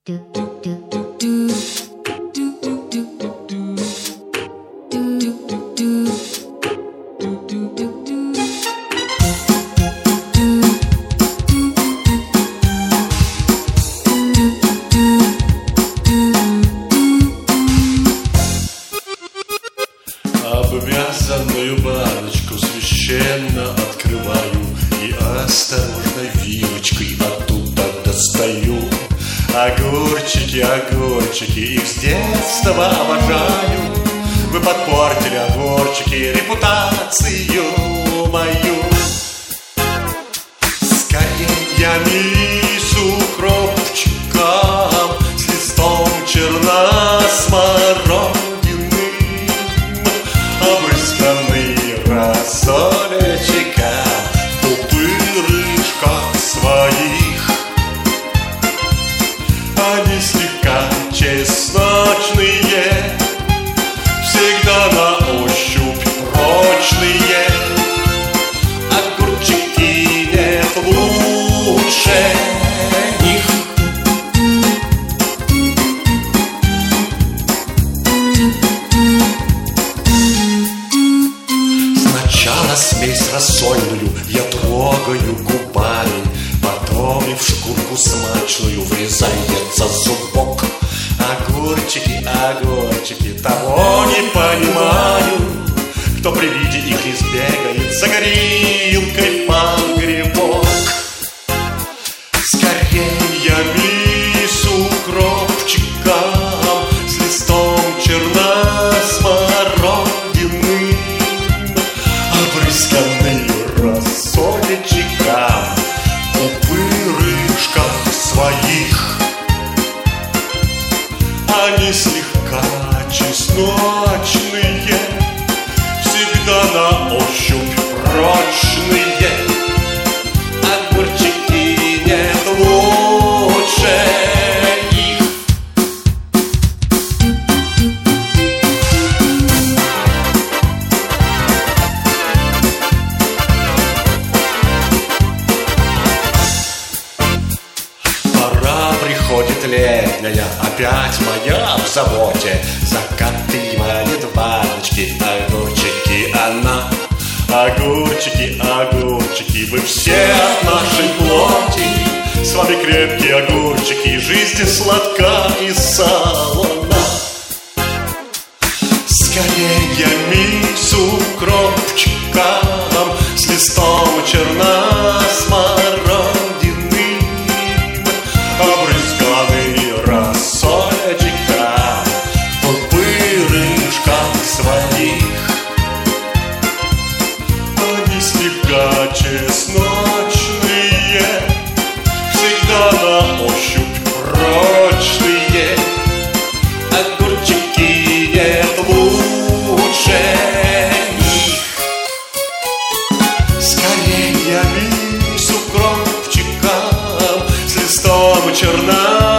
Обвязанную баночку священно открываю и осторожно вилочкой оттуда достаю. Огурчики, огурчики, их с детства обожаю. Вы подпортили, огурчики, репутацию мою. Скорее мису укропчиком с листом черносмородины, обрызганный рассольчиком в пупырышках своих. Они слегка чесночные, всегда на ощупь прочные. Огурчики нет лучше них. Сначала смесь рассольную я трогаю губами, потом и в шкурку смачную врезается зубок. Огурчики, огурчики, того не понимаю, кто при виде их избегает за горилкой погребок. Скорее мису укропчиком с листом черносмородины, обрызганный рассольчиком в пупырышках своих. Они слегка чесночные, всегда на ощупь прочные. Огурчики нет лучше их. Пора приходит летняя, опять моя в заботе. Закатывает в баночки огурчики она. Огурчики, огурчики, вы все от нашей плоти. С вами крепкие огурчики, жизнь сладка и солона. Скорее мису укропчиком с листом черносмородины, обрызганный рассольчиком в пупырышках своих. Они слегка чесночные, всегда на ощупь прочные. Огурчики нет лучше них. Скорее мису укропчиком с листом черносмородины,